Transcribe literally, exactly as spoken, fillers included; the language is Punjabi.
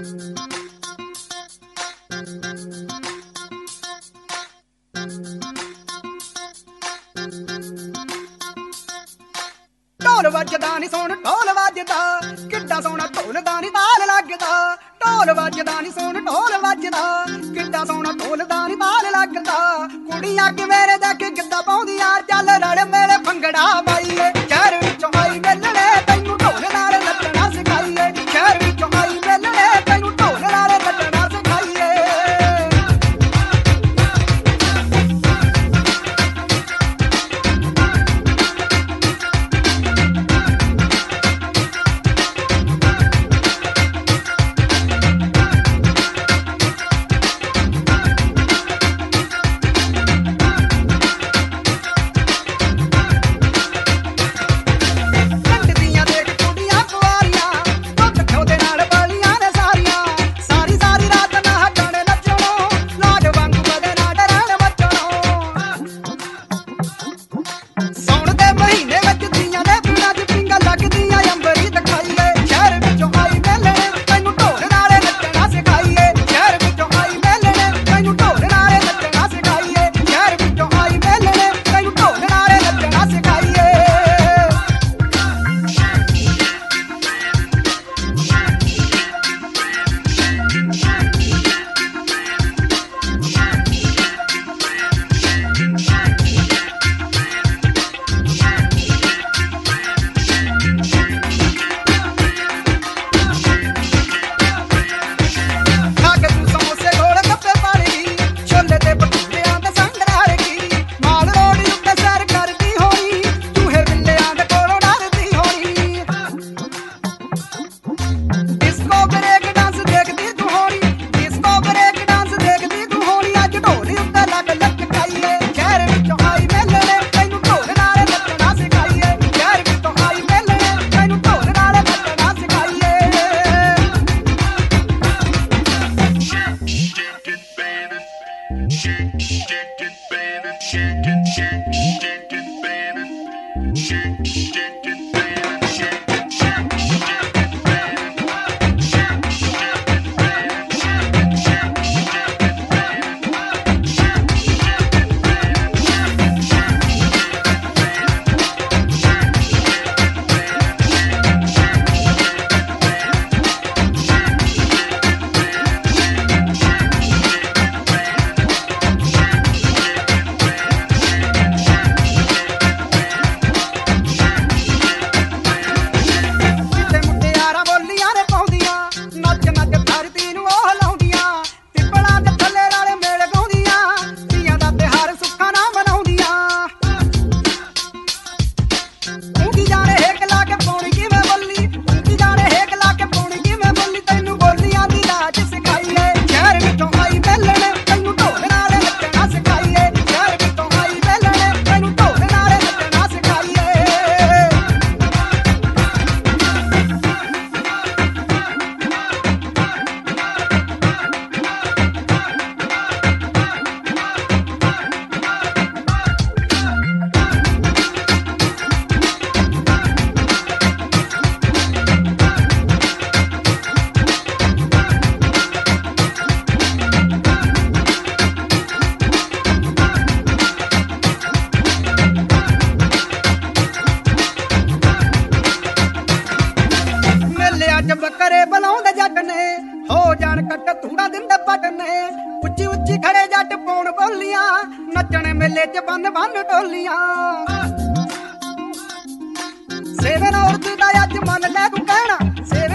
ਢੋਲ ਵੱਜਦਾ ਨੀ ਸੁਣ ਢੋਲ ਵੱਜਦਾ ਕਿੱਡਾ ਸੋਹਣਾ ਢੋਲ ਦਾ ਨੀ ਤਾਲ ਲੱਗਦਾ। ਢੋਲ ਵੱਜਦਾ ਨੀ ਸੁਣ ਢੋਲ ਵੱਜਦਾ ਕਿੱਡਾ ਸੋਹਣਾ ਢੋਲ ਦਾ ਨੀ ਤਾਲ ਲੱਗਦਾ। ਕੁੜੀਆਂ ਕਿਵੇਰੇ ਦੇਖ ਕੇ ਗਿੱਧਾ ਪਾਉਂਦੀਆਂ ਚੱਲ ਰਲ ਮੇਲੇ ਭੰਗੜਾ ਪਾਈਏ। ਸ਼ਹਿਰ ਵਿੱਚੋਂ ਆਈ ਮਿਲਣੇ ਤੈਨੂੰ ਢੋਲ ਨਾਲ ਨੱਚਣਾ ਸਿਖਾਈਏ। ਸ਼ਹਿਰ ਵਿੱਚੋਂ ਆਈ ਮਿਲਣੇ ਤੈਨੂੰ ਢੋਲ ਨਾਲ ਨੱਚਣਾ ਸਿਖਾਈਏ। ਬੱਕਰੇ ਬਲਾਉਂਦੇ ਜੱਟ ਨੇ ਹੋ ਜਾਣ ਕੱਟ ਧੂੜਾ ਦਿੰਦੇ ਪੱਟ ਨੇ। ਉੱਚੀ ਉੱਚੀ ਖੜੇ ਜੱਟ ਪਾਉਣ ਬੋਲੀਆਂ ਨੱਚਣ ਮੇਲੇ ਚ ਬੰਨ ਬੰਨ ਟੋਲੀਆਂ। ਸੇਵੇ ਔਰਤ ਦਾ ਅੱਜ ਮੰਨ ਲੈ ਤੂੰ ਕਹਿਣਾ ਸੇਵੇ